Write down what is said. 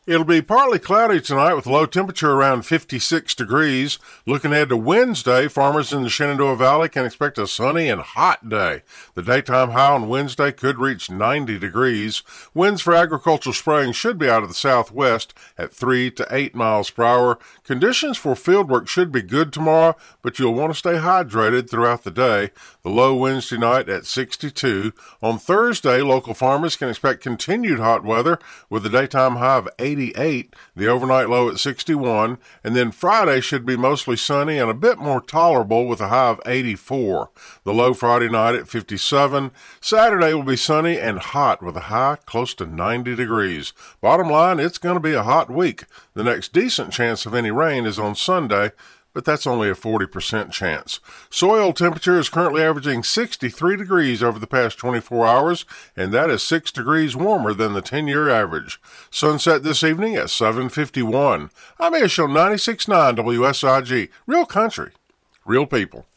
It'll be partly cloudy tonight with a low temperature around 56 degrees. Looking ahead to Wednesday, farmers in the Shenandoah Valley can expect a sunny and hot day. The daytime high on Wednesday could reach 90 degrees. Winds for agricultural spraying should be out of the southwest at 3 to 8 miles per hour. Conditions for fieldwork should be good tomorrow, but you'll want to stay hydrated throughout the day. The low Wednesday night at 62. On Thursday, local farmers can expect continued hot weather with a daytime high of 88, the overnight low at 61, and then Friday should be mostly sunny and a bit more tolerable with a high of 84. The low Friday night at 57. Saturday will be sunny and hot with a high close to 90 degrees. Bottom line, it's going to be a hot week. The next decent chance of any rain is on Sunday, but that's only a 40% chance. Soil temperature is currently averaging 63 degrees over the past 24 hours, and that is 6 degrees warmer than the 10-year average. Sunset this evening at 7:51. I'm ASHO 96.9 WSIG. Real country, real people.